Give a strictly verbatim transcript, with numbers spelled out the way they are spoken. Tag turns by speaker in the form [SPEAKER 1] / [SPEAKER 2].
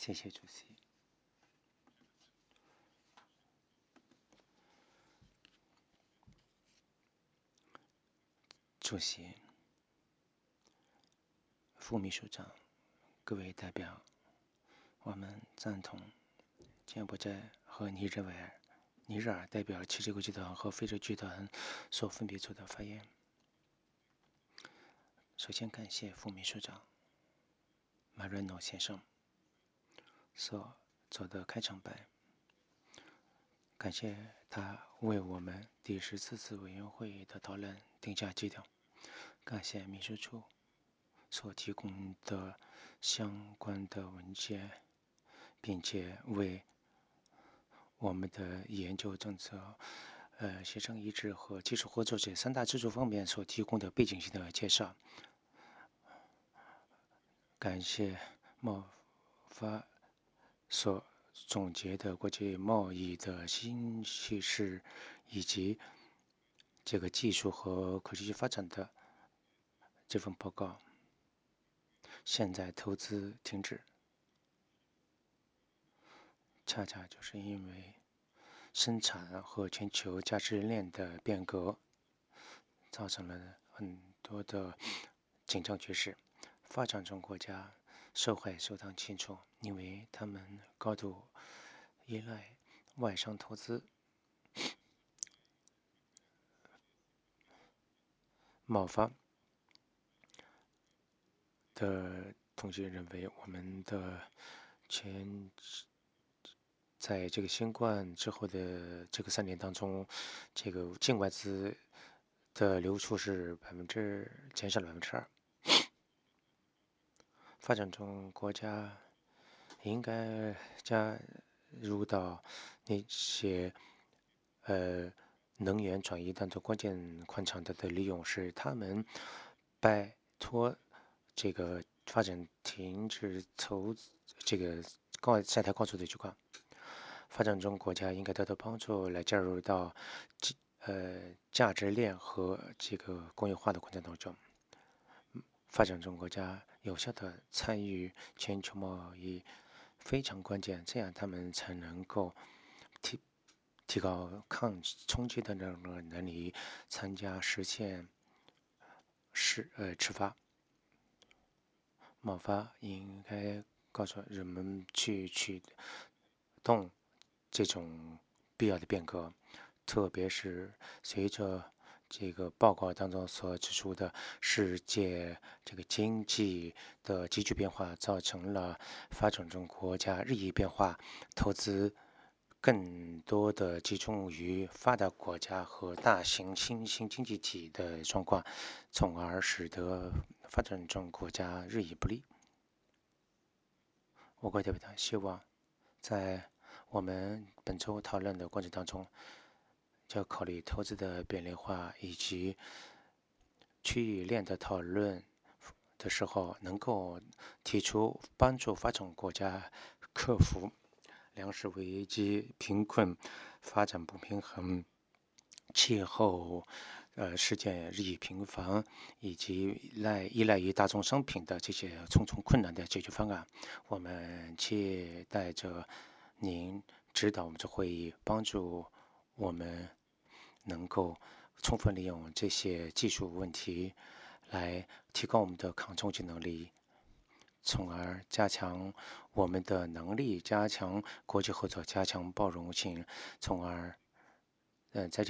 [SPEAKER 1] 谢谢主席。主席、副秘书长、各位代表，我们赞同柬埔寨和尼日尔、尼日尔代表七十国集团和非洲集团所分别做的发言。首先感谢副秘书长马瑞诺先生所做的开场白，感谢他为我们第十四次委员会的讨论定下基调，感谢秘书处所提供的相关的文件，并且为我们的研究政策、呃协商一致和技术合作这三大支柱方面所提供的背景性的介绍。感谢贸发所总结的国际贸易的新趋势，以及这个技术和可持续发展的这份报告。现在投资停止，恰恰就是因为生产和全球价值链的变革，造成了很多的紧张局势。发展中国家受害相当清楚，因为他们高度依赖外商投资。贸发的统计认为，我们的全在这个新冠之后的这个三年当中，这个境外资的流出是百分之减少了百分之二。发展中国家应该加入到那些呃能源转移当中关键矿场的的利用，使他们摆脱这个发展停止投这个高晒太高速的情况。发展中国家应该得到帮助来加入到呃价值链和这个工业化的过程当中。发展中国家有效的参与全球贸易非常关键，这样他们才能够提提高抗冲击的那个能力，参加实现是呃持发。贸发应该告诉人们去驱动这种必要的变革，特别是随着这个报告当中所指出的世界这个经济的急剧变化，造成了发展中国家日益变化，投资更多的集中于发达国家和大型新兴经济体的状况，从而使得发展中国家日益不利。我国代表团希望在我们本周讨论的过程当中，就要考虑投资的便利化以及区域链的讨论的时候，能够提出帮助发展国家克服粮食危机、贫困、发展不平衡、气候呃事件日益频繁，以及依赖依赖于大宗商品的这些重重困难的解决方案。我们期待着您指导我们这会议，帮助我们能够充分利用这些技术问题，来提高我们的抗冲击能力，从而加强我们的能力，加强国际合作，加强包容性，从而，嗯，在这。